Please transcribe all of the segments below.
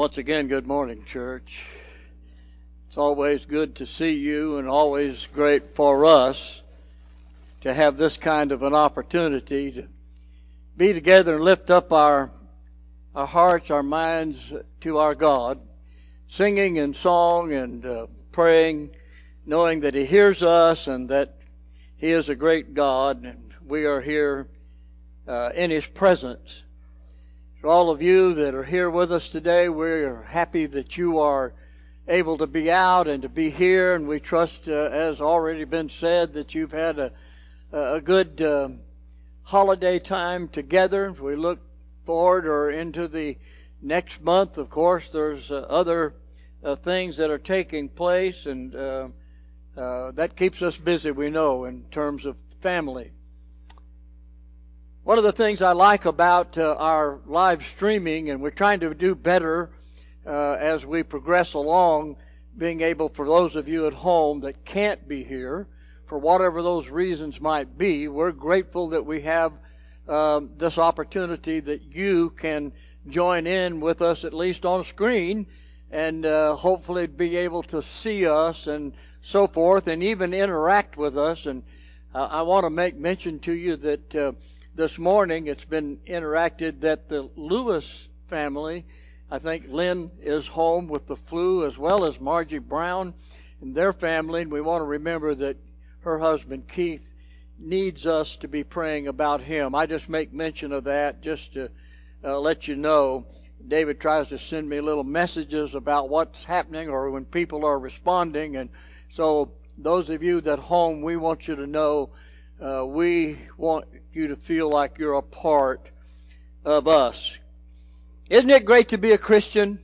Once again, good morning, church. It's always good to see you and always great for us to have this kind of an opportunity to be together and lift up our hearts, our minds to our God, singing and song and praying, knowing that He hears us and that He is a great God and we are here in His presence. For all of you that are here with us today, we're happy that you are able to be out and to be here, and we trust, as already been said, that you've had a good holiday time together. We look forward or into the next month. Of course, there's other things that are taking place, and that keeps us busy, we know, in terms of family. One of the things I like about our live streaming, and we're trying to do better as we progress along, being able, for those of you at home that can't be here, for whatever those reasons might be, we're grateful that we have this opportunity that you can join in with us, at least on screen, and hopefully be able to see us and so forth, and even interact with us. And I want to make mention to you that this morning it's been interacted that the Lewis family, I think Lynn is home with the flu, as well as Margie Brown and their family. And we want to remember that her husband Keith needs us to be praying about him. I just make mention of that just to let you know. David tries to send me little messages about what's happening or when people are responding. And so those of you that home, we want you to know we want you to feel like you're a part of us. Isn't it great to be a Christian?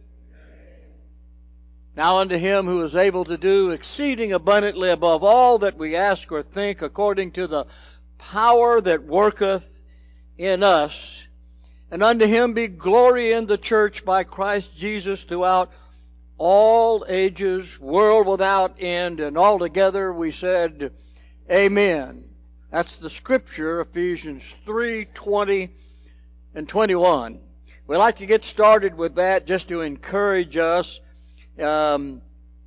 Now unto Him who is able to do exceeding abundantly above all that we ask or think, according to the power that worketh in us. And unto Him be glory in the church by Christ Jesus throughout all ages, world without end. And altogether we said, Amen. That's the scripture, Ephesians 3:20 and 21. We'd like to get started with that just to encourage us and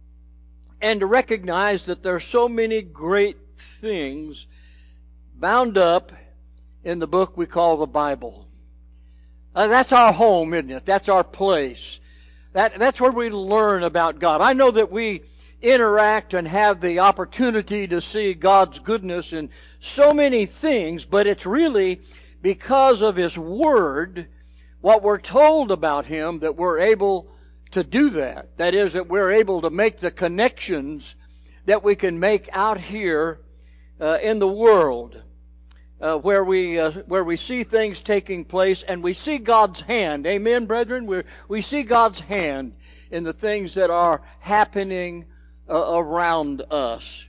to recognize that there are so many great things bound up in the book we call the Bible. That's our home, isn't it? That's our place. That's where we learn about God. I know that we interact and have the opportunity to see God's goodness in so many things, but it's really because of His Word, what we're told about Him, that we're able to do that. That is, that we're able to make the connections that we can make out here in the world, where we see things taking place and we see God's hand. Amen, brethren? We see God's hand in the things that are happening around us.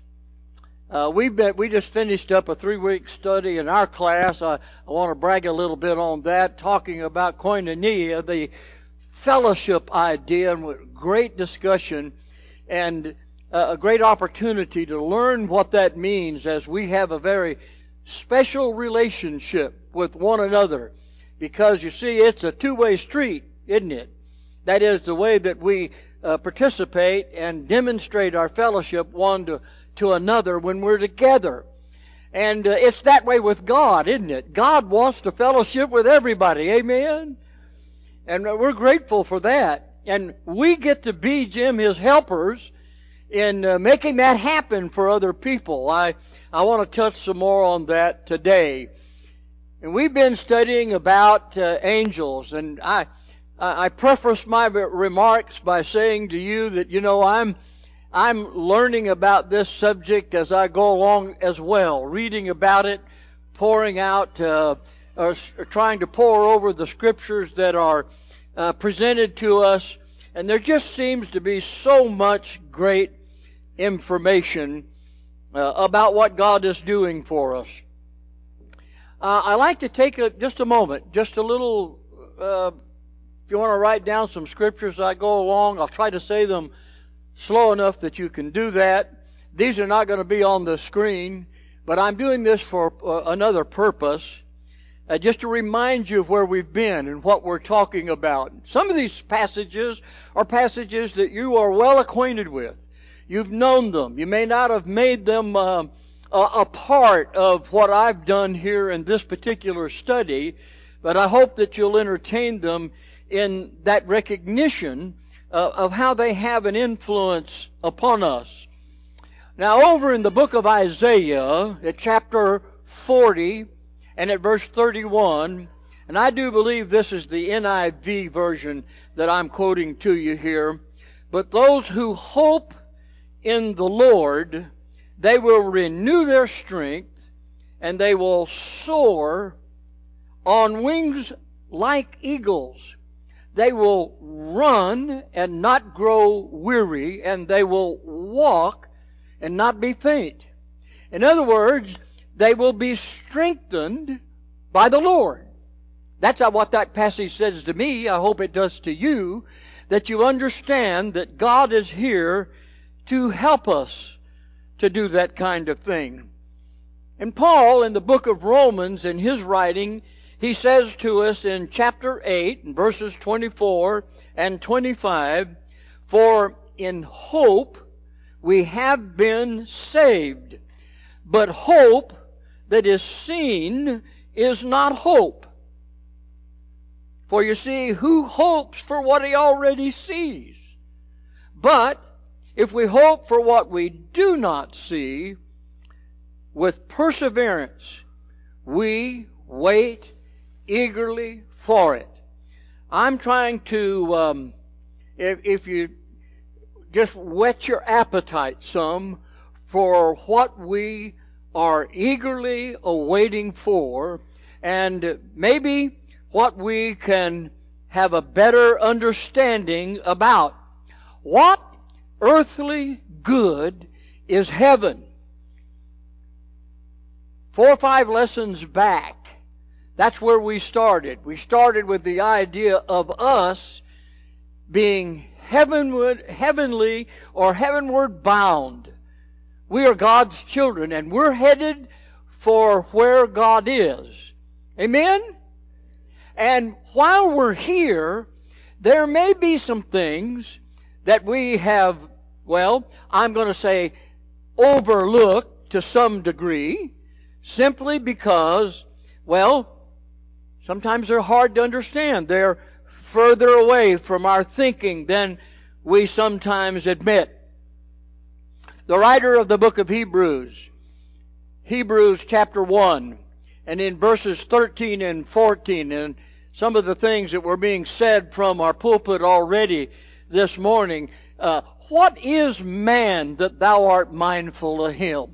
We just finished up a 3-week study in our class. I want to brag a little bit on that, talking about koinonia, the fellowship idea, and great discussion and a great opportunity to learn what that means as we have a very special relationship with one another. Because you see, it's a two-way street, isn't it? That is the way that we participate and demonstrate our fellowship one to another when we're together. And it's that way with God, isn't it? God wants to fellowship with everybody. Amen? And we're grateful for that. And we get to be, Jim, His helpers in making that happen for other people. I want to touch some more on that today. And we've been studying about angels, and I preface my remarks by saying to you that, you know, I'm learning about this subject as I go along as well, reading about it, pouring out, or trying to pour over the scriptures that are presented to us, and there just seems to be so much great information about what God is doing for us. I like to take just a moment, just a little. If you want to write down some scriptures as I go along, I'll try to say them slow enough that you can do that. These are not going to be on the screen, but I'm doing this for another purpose. just to remind you of where we've been and what we're talking about. Some of these passages are passages that you are well acquainted with. You've known them. You may not have made them a part of what I've done here in this particular study, but I hope that you'll entertain them in that recognition of how they have an influence upon us. Now, over in the book of Isaiah, at chapter 40, and at verse 31, and I do believe this is the NIV version that I'm quoting to you here, but those who hope in the Lord, they will renew their strength, and they will soar on wings like eagles. They will run and not grow weary, and they will walk and not be faint. In other words, they will be strengthened by the Lord. That's what that passage says to me. I hope it does to you, that you understand that God is here to help us to do that kind of thing. And Paul, in the book of Romans, in his writing, he says to us in chapter 8, verses 24 and 25, "For in hope we have been saved. But hope that is seen is not hope. For you see, who hopes for what he already sees? But if we hope for what we do not see, with perseverance we wait eagerly for it." I'm trying to, if you just whet your appetite some for what we are eagerly awaiting for, and maybe what we can have a better understanding about. What earthly good is heaven? 4 or 5 lessons back, that's where we started. We started with the idea of us being heavenly or heavenward bound. We are God's children, and we're headed for where God is. Amen? And while we're here, there may be some things that we have, well, I'm going to say overlooked to some degree, simply because, well, sometimes they're hard to understand. They're further away from our thinking than we sometimes admit. The writer of the book of Hebrews chapter 1, and in verses 13 and 14, and some of the things that were being said from our pulpit already this morning, what is man that thou art mindful of him?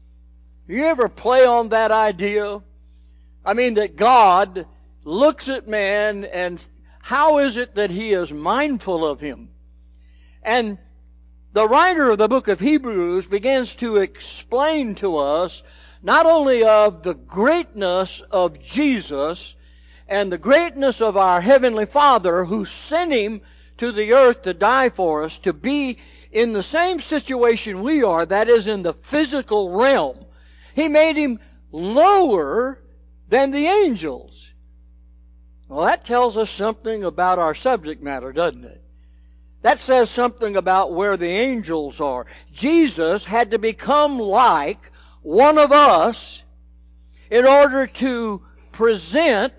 You ever play on that idea? I mean, that God looks at man, and how is it that he is mindful of him? And the writer of the book of Hebrews begins to explain to us not only of the greatness of Jesus and the greatness of our Heavenly Father who sent Him to the earth to die for us, to be in the same situation we are, that is in the physical realm. He made Him lower than the angels. Well, that tells us something about our subject matter, doesn't it? That says something about where the angels are. Jesus had to become like one of us in order to present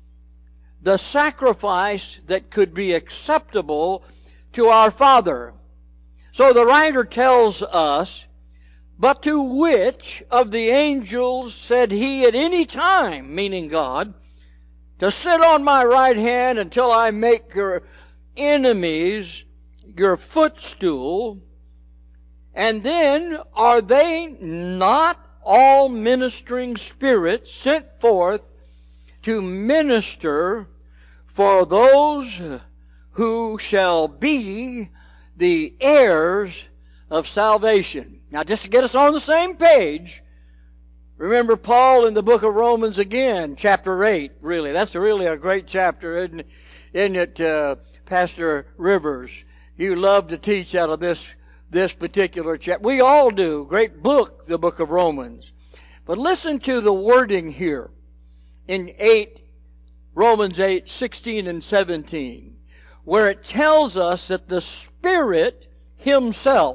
the sacrifice that could be acceptable to our Father. So the writer tells us, "But to which of the angels said He at any time," meaning God, "to sit on my right hand until I make your enemies your footstool? And then are they not all ministering spirits sent forth to minister for those who shall be the heirs of salvation?" Now, just to get us on the same page, remember Paul in the book of Romans again, chapter 8, really. That's really a great chapter, isn't it, Pastor Rivers? You love to teach out of this particular chapter. We all do. Great book, the book of Romans. But listen to the wording here. in Romans 8:16 and 17, where it tells us that the Spirit Himself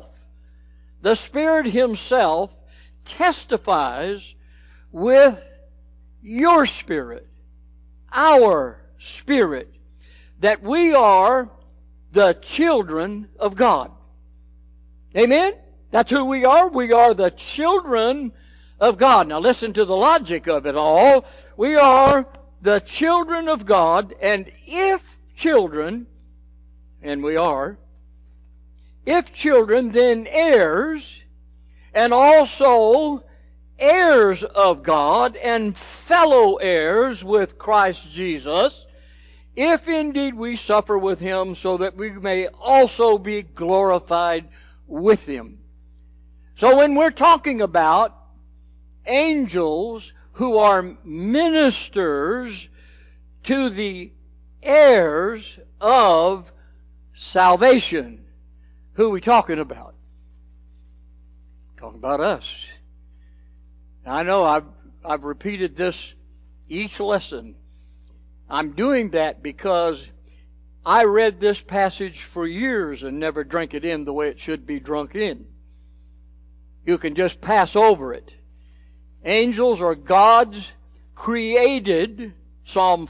testifies with your spirit, our spirit, that we are the children of God. Amen? That's who we are. We are the children of God. Now listen to the logic of it all. We are the children of God, and if children, and we are, if children, then heirs, and also heirs of God, and fellow heirs with Christ Jesus, if indeed we suffer with Him, so that we may also be glorified with Him. So when we're talking about angels who are ministers to the heirs of salvation, who are we talking about? Talking about us. Now, I know I've repeated this each lesson. I'm doing that because I read this passage for years and never drank it in the way it should be drunk in. You can just pass over it. Angels are God's created, Psalm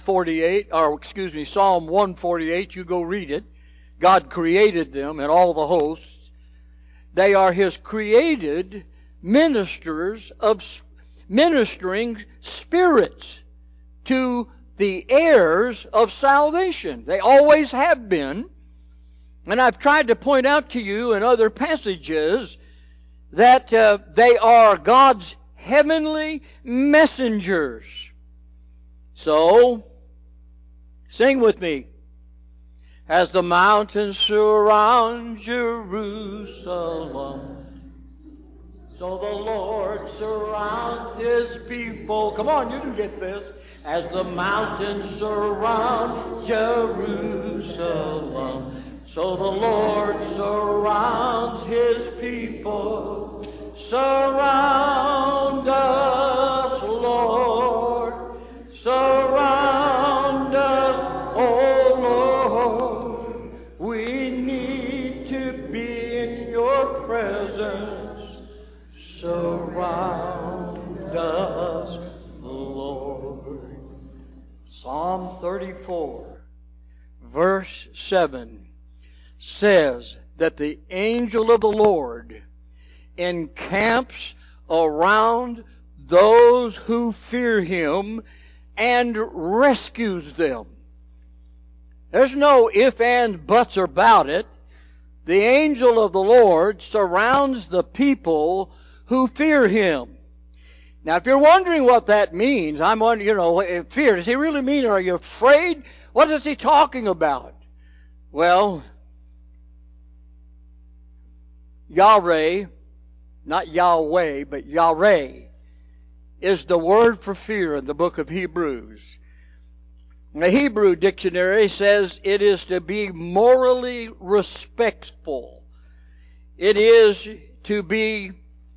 148, you go read it. God created them and all the hosts. They are His created ministers of ministering spirits to the heirs of salvation. They always have been. And I've tried to point out to you in other passages that they are God's heavenly messengers. So, sing with me. As the mountains surround Jerusalem, so the Lord surrounds His people. Come on, you can get this. As the mountains surround Jerusalem, so the Lord surrounds His people. Surround us, Lord. Surround us, oh Lord. We need to be in your presence. Surround us, Lord. Psalm 34, verse 7 says that the angel of the Lord encamps around those who fear Him and rescues them. There's no ifs, ands, buts about it. The angel of the Lord surrounds the people who fear Him. Now, if you're wondering what that means, I'm wondering, fear, does He really mean, are you afraid? What is He talking about? Well, Yahweh, not Yahweh, but Yahweh, is the word for fear in the book of Hebrews. The Hebrew dictionary says it is to be morally respectful. It is to be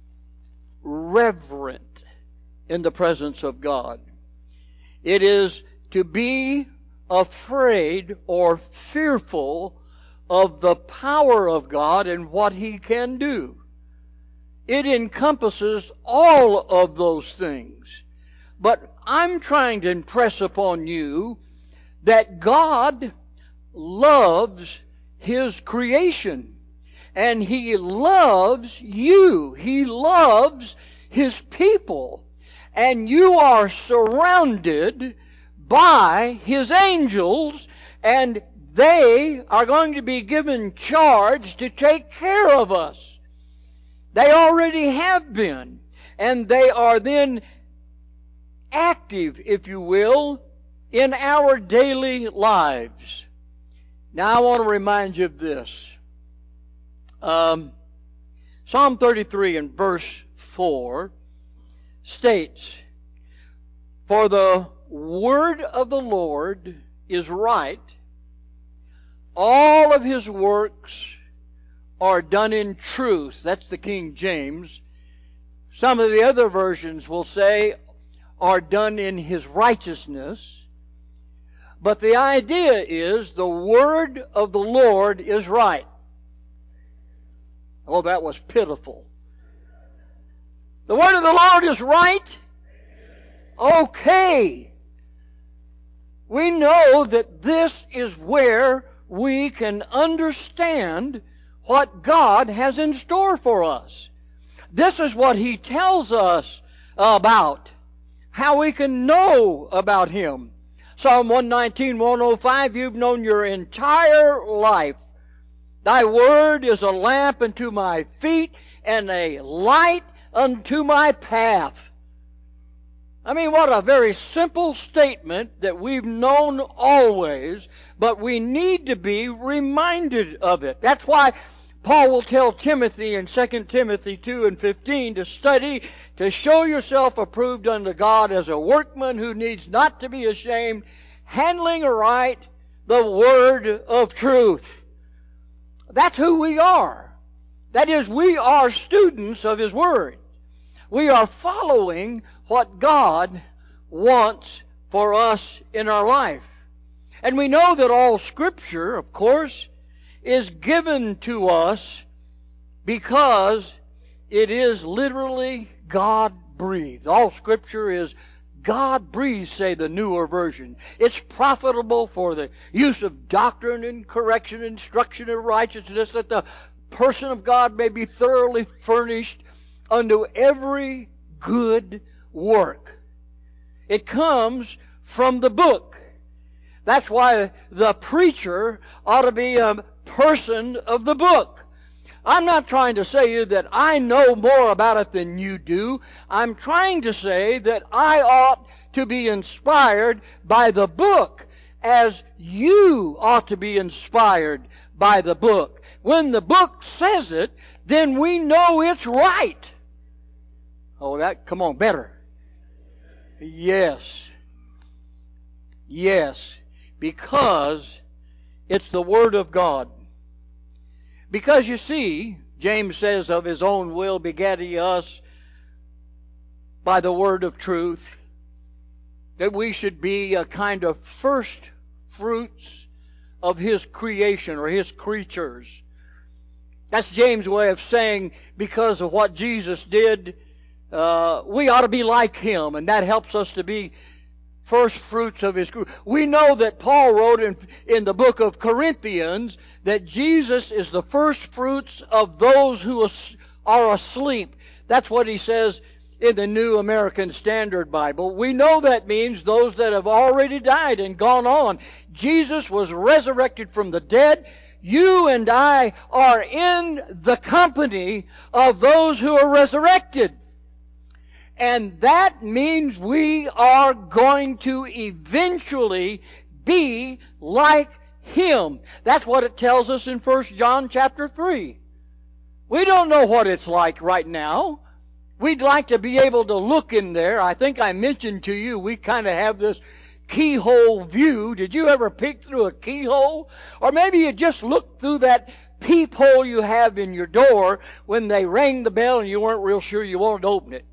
reverent in the presence of God. It is to be afraid or fearful of the power of God and what He can do. It encompasses all of those things. But I'm trying to impress upon you that God loves His creation. And He loves you. He loves His people. And you are surrounded by His angels, and they are going to be given charge to take care of us. They already have been. And they are then active, if you will, in our daily lives. Now I want to remind you of this. Psalm 33 and verse 4 states, "For the word of the Lord is right, all of His works are done in truth." That's the King James. Some of the other versions will say, are done in His righteousness. But the idea is the word of the Lord is right. Oh, that was pitiful. The word of the Lord is right? Okay. We know that this is where we can understand what God has in store for us. This is what He tells us about, how we can know about Him. Psalm 119, 105, you've known your entire life. Thy word is a lamp unto my feet and a light unto my path. I mean, what a very simple statement that we've known always, but we need to be reminded of it. That's why Paul will tell Timothy in 2 Timothy 2 and 15 to study, to show yourself approved unto God as a workman who needs not to be ashamed, handling aright the word of truth. That's who we are. That is, we are students of His word. We are following what God wants for us in our life. And we know that all Scripture, of course, is given to us because it is literally God-breathed. All Scripture is God-breathed, say the newer version. It's profitable for the use of doctrine and correction, instruction of righteousness, that the person of God may be thoroughly furnished unto every good work. It comes from the book. That's why the preacher ought to be a person of the book. I'm not trying to say to you that I know more about it than you do. I'm trying to say that I ought to be inspired by the book as you ought to be inspired by the book. When the book says it, then we know it's right. Oh, come on, better. Yes. Yes. Because it's the Word of God. Because you see, James says, of His own will begat He us by the word of truth, that we should be a kind of first fruits of His creation or His creatures. That's James' way of saying, because of what Jesus did, we ought to be like Him, and that helps us to be first fruits of His group. We know that Paul wrote in the book of Corinthians that Jesus is the first fruits of those who are asleep. That's what he says in the New American Standard Bible. We know that means those that have already died and gone on. Jesus was resurrected from the dead. You and I are in the company of those who are resurrected. And that means we are going to eventually be like Him. That's what it tells us in 1 John chapter 3. We don't know what it's like right now. We'd like to be able to look in there. I think I mentioned to you, we kind of have this keyhole view. Did you ever peek through a keyhole? Or maybe you just looked through that peephole you have in your door when they rang the bell and you weren't real sure you wanted to open it.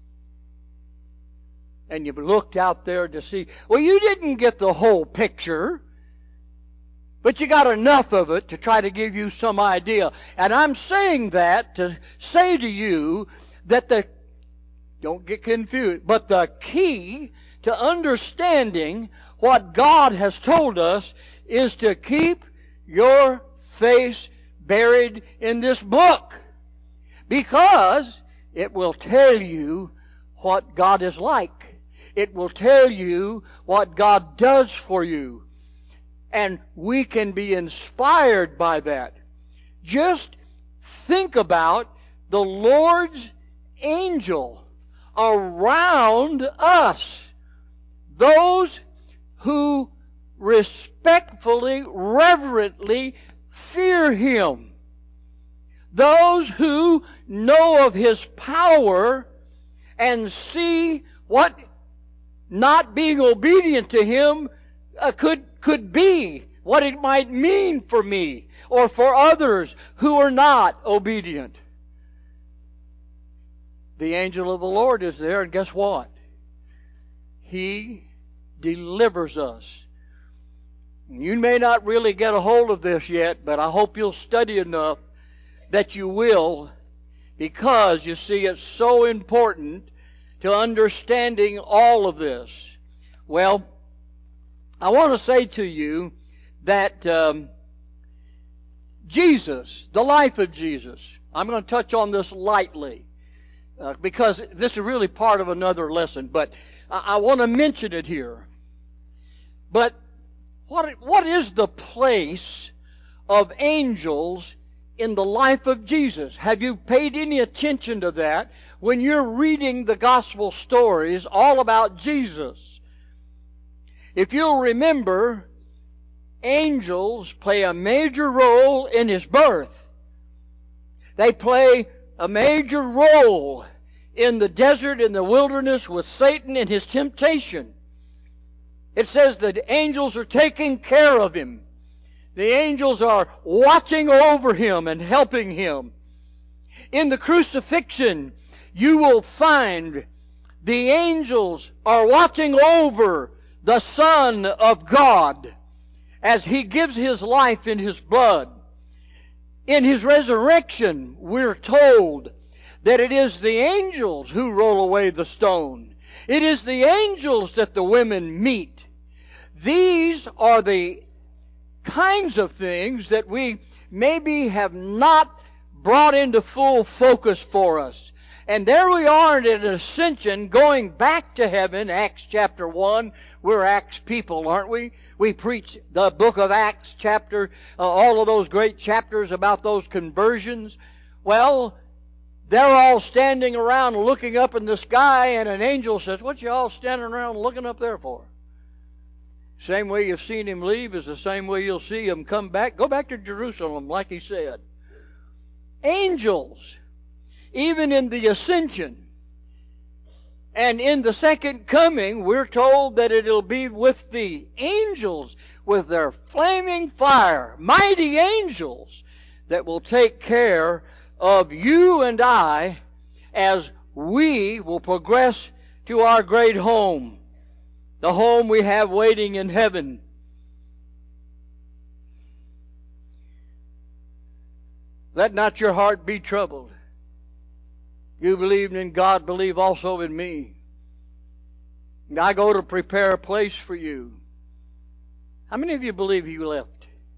And you looked out there to see. Well, you didn't get the whole picture, but you got enough of it to try to give you some idea. And I'm saying that to say to you that don't get confused, but the key to understanding what God has told us is to keep your face buried in this book, because it will tell you what God is like. It will tell you what God does for you. And we can be inspired by that. Just think about the Lord's angel around us. Those who respectfully, reverently fear Him. Those who know of His power and see what not being obedient to Him could be, what it might mean for me or for others who are not obedient. The angel of the Lord is there, and guess what? He delivers us. You may not really get a hold of this yet, but I hope you'll study enough that you will, because, you see, it's so important to understanding all of this. Well, I want to say to you that Jesus, the life of Jesus, I'm going to touch on this lightly because this is really part of another lesson, but I want to mention it here. But what is the place of angels in the life of Jesus? Have you paid any attention to that when you're reading the gospel stories all about Jesus? If you'll remember, angels play a major role in His birth. They play a major role in the desert, in the wilderness, with Satan and his temptation. It says that angels are taking care of Him. The angels are watching over Him and helping Him. In the crucifixion, you will find the angels are watching over the Son of God as He gives His life in His blood. In His resurrection, we're told that it is the angels who roll away the stone. It is the angels that the women meet. These are the kinds of things that we maybe have not brought into full focus for us. And there we are in an ascension, going back to heaven, Acts chapter 1. We're Acts people, aren't we? We preach the book of Acts chapter, all of those great chapters about those conversions. Well, they're all standing around looking up in the sky, and an angel says, "What you all standing around looking up there for?" Same way you've seen Him leave is the same way you'll see Him come back. Go back to Jerusalem, like He said. Angels, even in the ascension and in the second coming, we're told that it'll be with the angels, with their flaming fire, mighty angels that will take care of you and I as we will progress to our great home, the home we have waiting in heaven. Let not your heart be troubled. You believe in God, believe also in me. And I go to prepare a place for you. How many of you believe He left?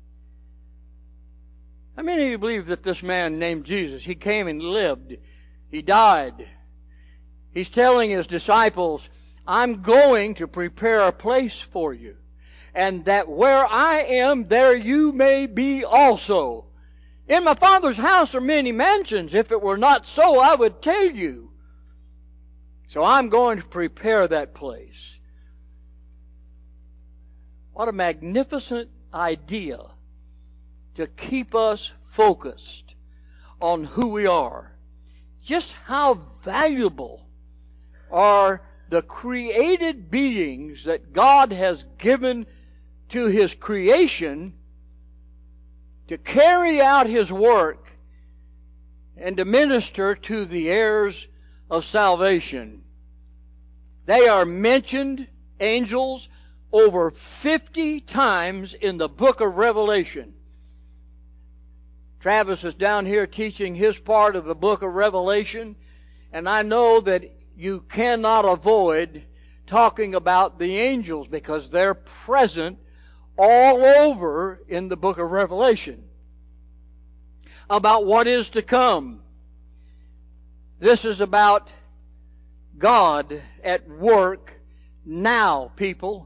How many of you believe that this man named Jesus, He came and lived, He died? He's telling His disciples, I'm going to prepare a place for you, and that where I am, there you may be also. In my Father's house are many mansions. If it were not so, I would tell you. So I'm going to prepare that place. What a magnificent idea to keep us focused on who we are. Just how valuable are the created beings that God has given to His creation to carry out His work and to minister to the heirs of salvation. They are mentioned, angels, over 50 times in the book of Revelation. Travis is down here teaching his part of the book of Revelation, and I know that you cannot avoid talking about the angels because they're present all over in the book of Revelation about what is to come. This is about God at work now, people.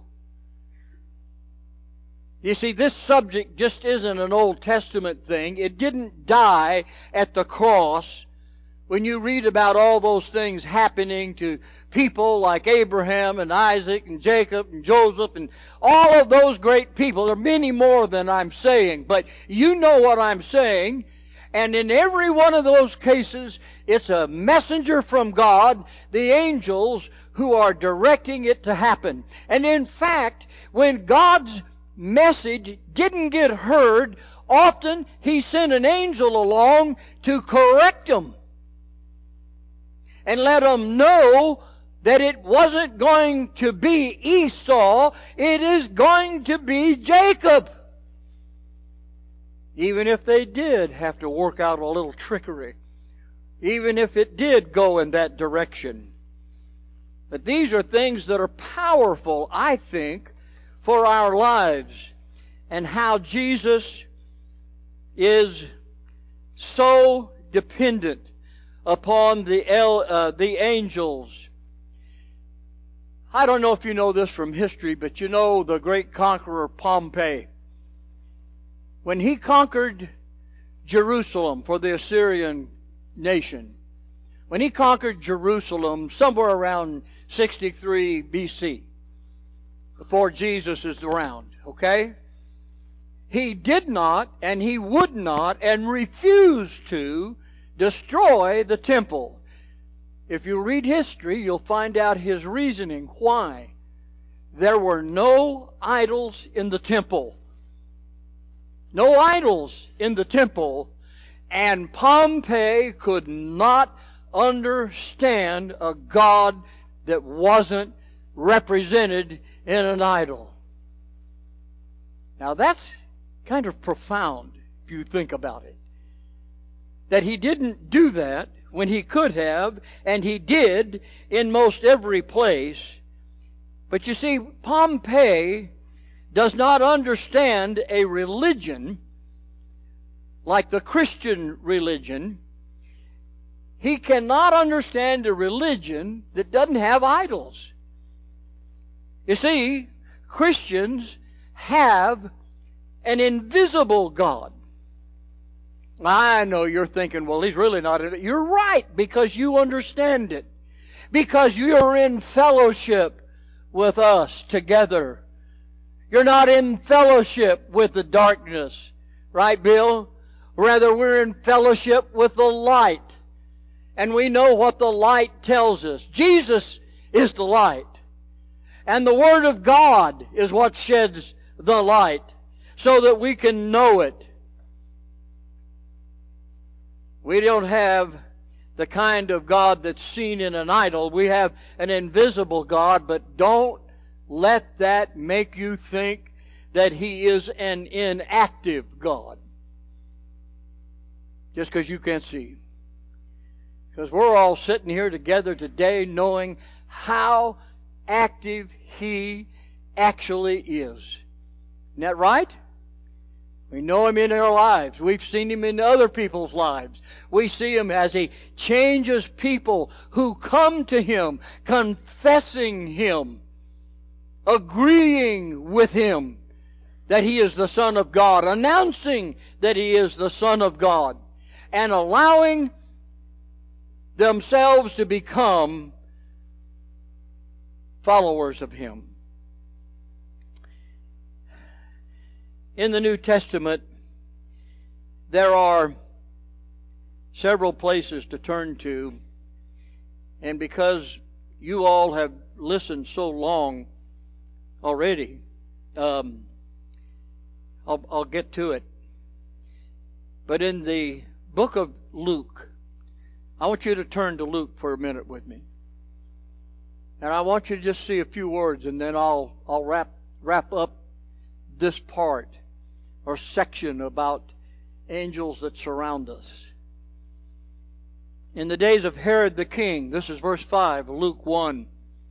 You see, this subject just isn't an Old Testament thing. It didn't die at the cross. When you read about all those things happening to people like Abraham and Isaac and Jacob and Joseph and all of those great people, there are many more than I'm saying, but you know what I'm saying. And in every one of those cases, it's a messenger from God, the angels, who are directing it to happen. And in fact, when God's message didn't get heard, often He sent an angel along to correct them and let them know that it wasn't going to be Esau, it is going to be Jacob. Even if they did have to work out a little trickery. Even if it did go in that direction. But these are things that are powerful, I think, for our lives. And how Jesus is so dependent upon the angels. I don't know if you know this from history, but you know the great conqueror Pompey. When he conquered Jerusalem for the Assyrian nation, when he conquered Jerusalem somewhere around 63 BC, before Jesus is around, okay? He did not, and he would not, and refused to destroy the temple. If you read history, you'll find out his reasoning. Why? There were no idols in the temple. No idols in the temple. And Pompey could not understand a God that wasn't represented in an idol. Now that's kind of profound if you think about it. That he didn't do that when he could have, and he did in most every place. But you see, Pompey does not understand a religion like the Christian religion. He cannot understand a religion that doesn't have idols. You see, Christians have an invisible God. I know you're thinking, well, he's really not in it. You're right, because you understand it. Because you're in fellowship with us together. You're not in fellowship with the darkness. Right, Bill? Rather, we're in fellowship with the light. And we know what the light tells us. Jesus is the light. And the Word of God is what sheds the light so that we can know it. We don't have the kind of God that's seen in an idol. We have an invisible God, but don't let that make you think that He is an inactive God. Just because you can't see. Because we're all sitting here together today knowing how active He actually is. Isn't that right? We know Him in our lives. We've seen Him in other people's lives. We see Him as He changes people who come to Him, confessing Him, agreeing with Him that He is the Son of God, announcing that He is the Son of God, and allowing themselves to become followers of Him. In the New Testament, there are several places to turn to, and because you all have listened so long already, I'll get to it. But in the book of Luke, I want you to turn to Luke for a minute with me. And I want you to just see a few words, and then I'll wrap up this part or section about angels that surround us. In the days of Herod the king, this is verse 5, Luke 1.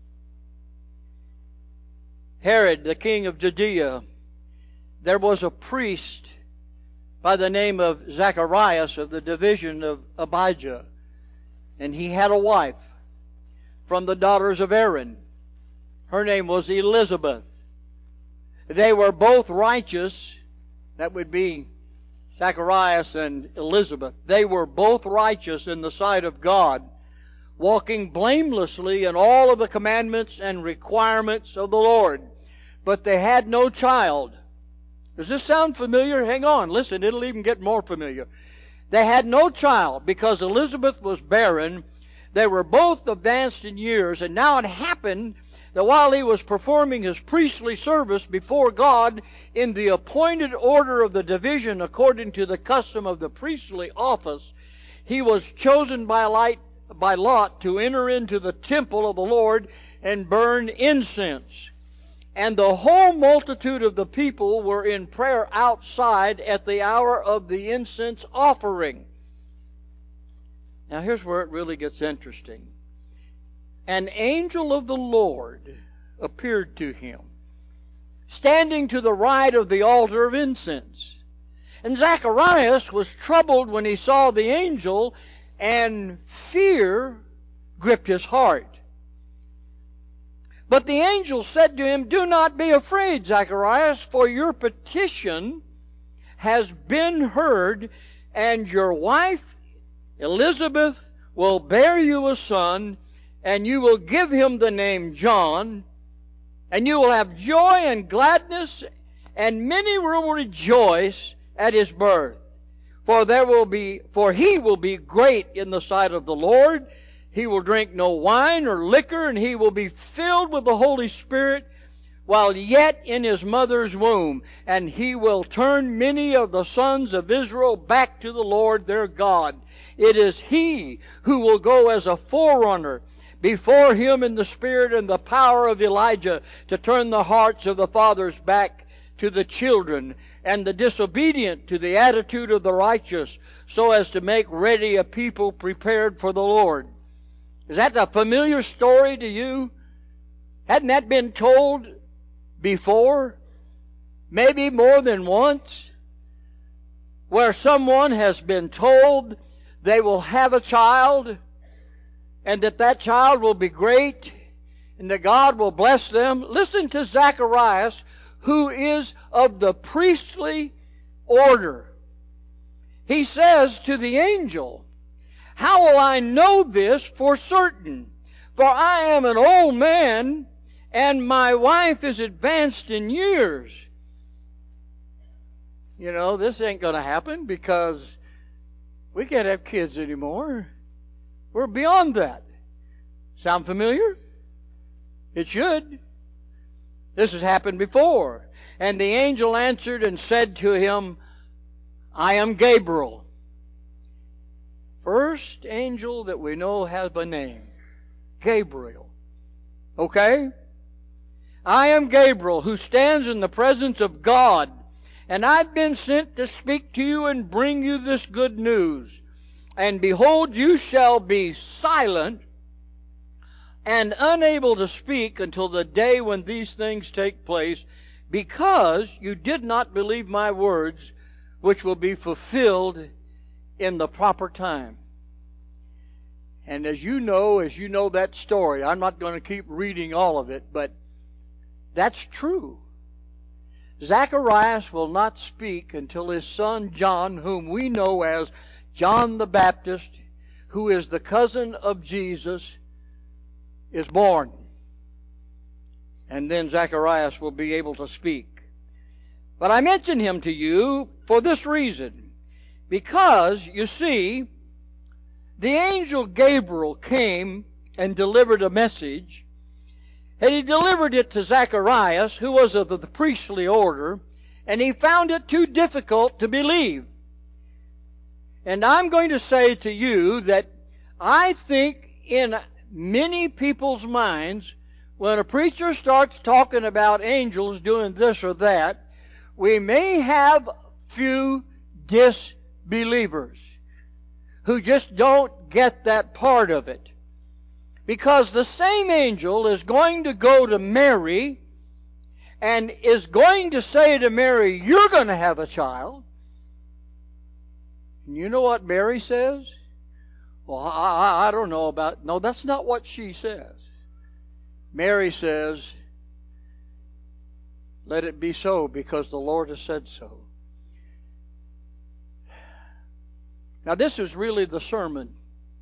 Herod, the king of Judea, there was a priest by the name of Zacharias of the division of Abijah. And he had a wife from the daughters of Aaron. Her name was Elizabeth. They were both righteous. That would be Zacharias and Elizabeth. They were both righteous in the sight of God, walking blamelessly in all of the commandments and requirements of the Lord. But they had no child. Does this sound familiar? Hang on, listen, it'll even get more familiar. They had no child because Elizabeth was barren. They were both advanced in years, and now it happened that while he was performing his priestly service before God in the appointed order of the division according to the custom of the priestly office, he was chosen by by lot to enter into the temple of the Lord and burn incense. And the whole multitude of the people were in prayer outside at the hour of the incense offering. Now here's where it really gets interesting. An angel of the Lord appeared to him, standing to the right of the altar of incense. And Zacharias was troubled when he saw the angel, and fear gripped his heart. But the angel said to him, "Do not be afraid, Zacharias, for your petition has been heard, and your wife Elizabeth will bear you a son, and you will give him the name John, and you will have joy and gladness, and many will rejoice at his birth. For he will be great in the sight of the Lord. He will drink no wine or liquor, and he will be filled with the Holy Spirit while yet in his mother's womb. And he will turn many of the sons of Israel back to the Lord their God. It is he who will go as a forerunner before him in the spirit and the power of Elijah, to turn the hearts of the fathers back to the children, and the disobedient to the attitude of the righteous, so as to make ready a people prepared for the Lord." Is that a familiar story to you? Hadn't that been told before? Maybe more than once? Where someone has been told they will have a child, and that child will be great, and that God will bless them. Listen to Zacharias, who is of the priestly order. He says to the angel, "How will I know this for certain? For I am an old man, and my wife is advanced in years." You know, this ain't going to happen because we can't have kids anymore. We're beyond that. Sound familiar? It should. This has happened before. And the angel answered and said to him, "I am Gabriel." First angel that we know has a name. Gabriel. Okay? "I am Gabriel, who stands in the presence of God, and I've been sent to speak to you and bring you this good news. And behold, you shall be silent and unable to speak until the day when these things take place, because you did not believe my words, which will be fulfilled in the proper time." And as you know that story, I'm not going to keep reading all of it, but that's true. Zacharias will not speak until his son John, whom we know as John the Baptist, who is the cousin of Jesus, is born. And then Zacharias will be able to speak. But I mention him to you for this reason. Because, you see, the angel Gabriel came and delivered a message, and he delivered it to Zacharias, who was of the priestly order, and he found it too difficult to believe. And I'm going to say to you that I think in many people's minds, when a preacher starts talking about angels doing this or that, we may have few disbelievers who just don't get that part of it. Because the same angel is going to go to Mary and is going to say to Mary, "You're going to have a child." And you know what Mary says? "Well, I don't know about..." No, that's not what she says. Mary says, "Let it be so, because the Lord has said so." Now, this is really the sermon.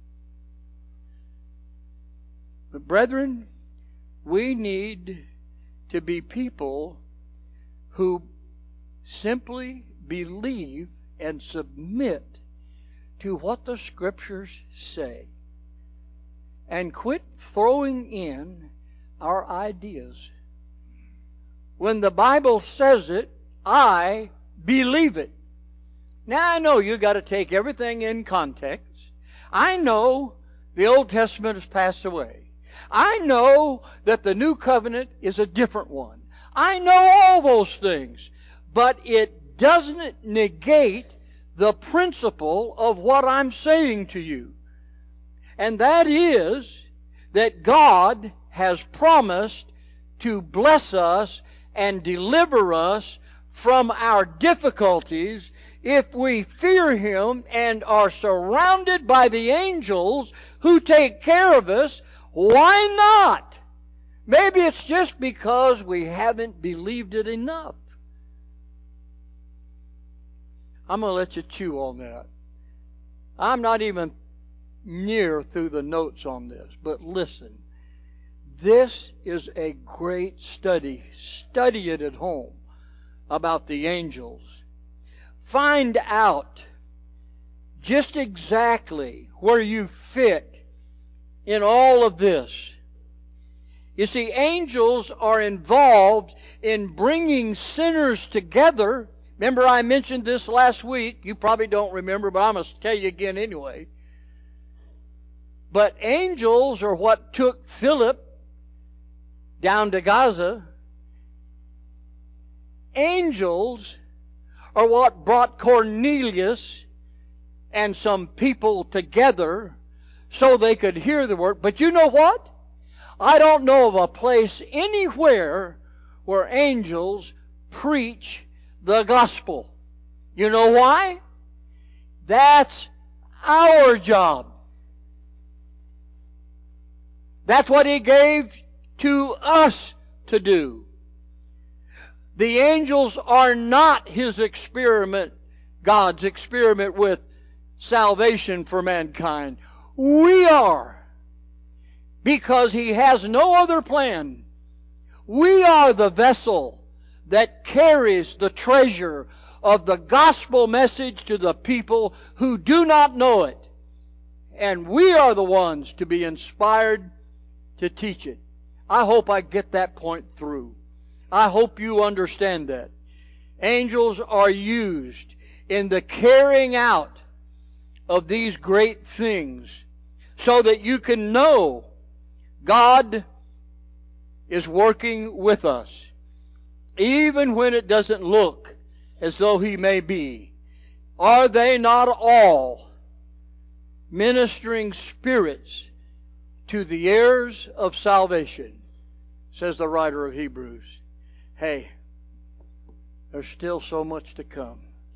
But brethren, we need to be people who simply believe and submit to what the Scriptures say, and quit throwing in our ideas. When the Bible says it, I believe it. Now I know you got to take everything in context. I know The Old Testament has passed away. I know that the New Covenant is a different one. I know all those things. But it doesn't negate the principle of what I'm saying to you. And that is that God has promised to bless us and deliver us from our difficulties if we fear Him and are surrounded by the angels who take care of us. Why not? Maybe it's just because we haven't believed it enough. I'm going to let you chew on that. I'm not even near through the notes on this, but listen. This is a great study. Study it at home about the angels. Find out just exactly where you fit in all of this. You see, angels are involved in bringing sinners together. Remember, I mentioned this last week. You probably don't remember, but I'm going to tell you again anyway. But angels are what took Philip down to Gaza. Angels are what brought Cornelius and some people together so they could hear the word. But you know what? I don't know of a place anywhere where angels preach the gospel. You know why? That's our job. That's what He gave to us to do. The angels are not His experiment, God's experiment with salvation for mankind. We are. Because He has no other plan. We are the vessel that carries the treasure of the gospel message to the people who do not know it. And we are the ones to be inspired to teach it. I hope I get that point through. I hope you understand that. Angels are used in the carrying out of these great things so that you can know God is working with us, even when it doesn't look as though He may be. Are they not all ministering spirits to the heirs of salvation, says the writer of Hebrews. Hey, there's still so much to come.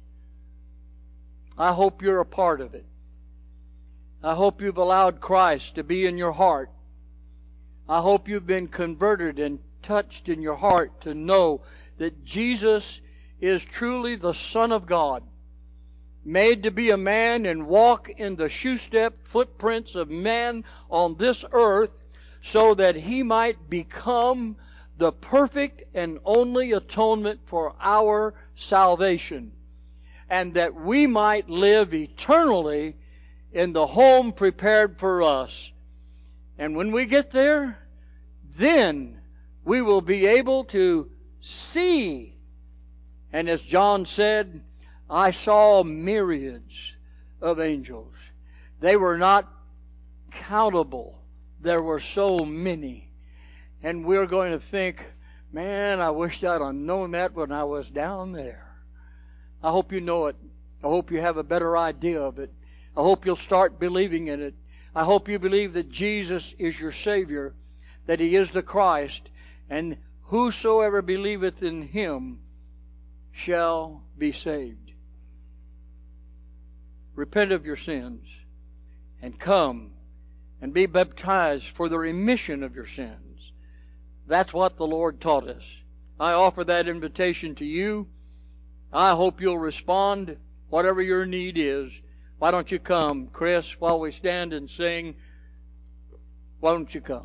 I hope you're a part of it. I hope you've allowed Christ to be in your heart. I hope you've been converted and touched in your heart to know that Jesus is truly the Son of God, made to be a man and walk in the shoestep footprints of man on this earth so that He might become the perfect and only atonement for our salvation, and that we might live eternally in the home prepared for us. And when we get there, then we will be able to see. And as John said, I saw myriads of angels. They were not countable. There were so many. And we're going to think, man, I wish I'd have known that when I was down there. I hope you know it. I hope you have a better idea of it. I hope you'll start believing in it. I hope you believe that Jesus is your Savior, that He is the Christ, and whosoever believeth in Him shall be saved. Repent of your sins and come and be baptized for the remission of your sins. That's what the Lord taught us. I offer that invitation to you. I hope you'll respond, whatever your need is. Why don't you come, Chris, while we stand and sing? Why don't you come?